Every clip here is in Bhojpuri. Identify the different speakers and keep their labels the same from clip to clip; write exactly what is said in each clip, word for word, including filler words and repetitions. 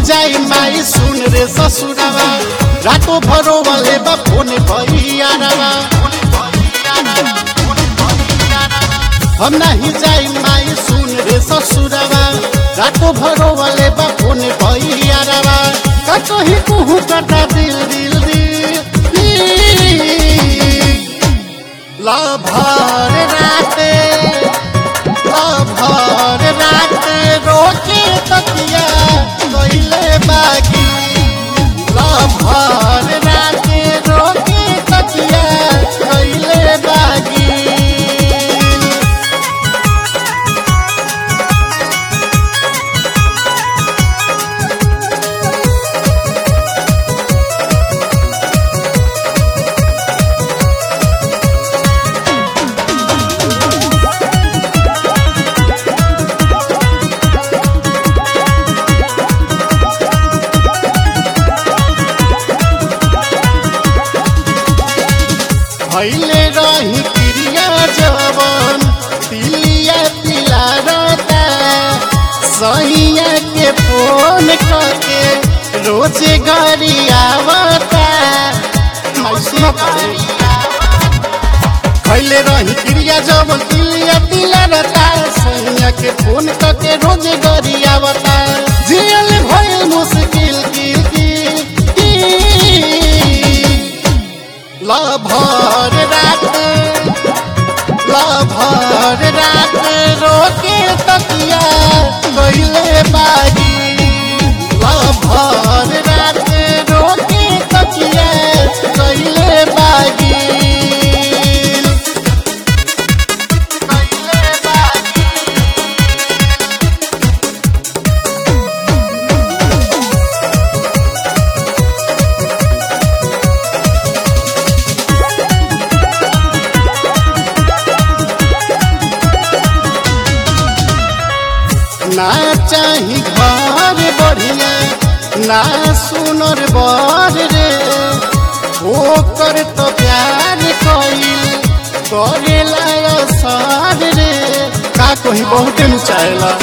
Speaker 1: जाई माई सुन रे ससुरवा रातो भरो वाले बा फोन भैयारवा हम नहीं जाई माई सुन रे ससुरवा रातो भरो वाले बा फोन भैयारवा का कहीं कुहू करता दिल दिल दिल ला भर राते ला भर राते रोके तकिया कइले बागी ला भर राते रोके तकिया कइले बागी भैले रही क्रिया जवन तिलिया तिला रहता सहिया के फोन करके रोजे गाड़ी आवता भैले रही क्रिया जवन तिलिया तिला रहता सहिया के फोन करके रोजे गाड़ी आवता जियल भइल मुश्किल की ला भर रात ला भर रात रोके तकिया कइले बागी ला भर रात रोके तकिया कइले बागी कइले बागी ना चाही घर बढ़िया ना सुनर बर रे ओकर तो प्यार कइल करेला असर रे का कहीं बहुते न चाहेला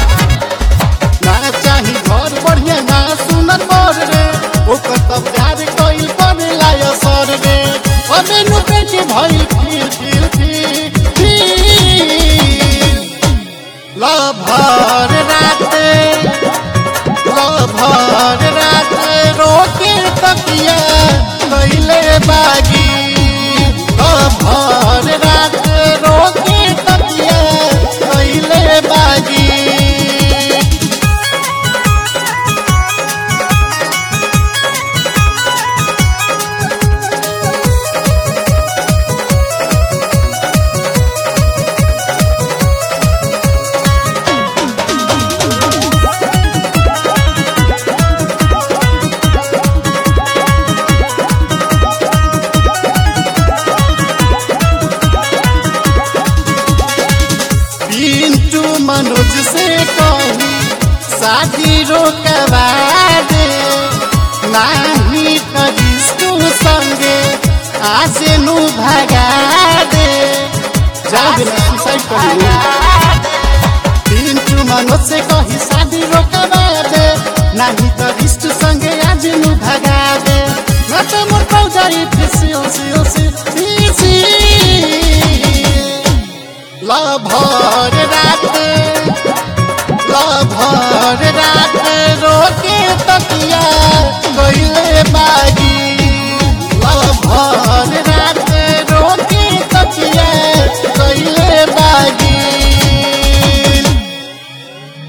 Speaker 1: ना चाही घर बढ़िया ना सुनर बर रे ओकर तो प्यार कइल करेला असर रे अबे नु पेट भइल फिर फिर फिर ला भर राते ला भर राते रोके तकिया कइले बागी ला भर राते रोके तकिया कइले बागी पिंटू मनोज से कही शादी रोकवा दे नाही करिस तू संगे आज नु भगा दे सुसाइड कर पिंटू मनोज से कही शादी रोकवा दे नाही करिस तू संगे आज नु भगा दे न तो मोर पौजाई फिसी ओसी ओसी फिसी ला भर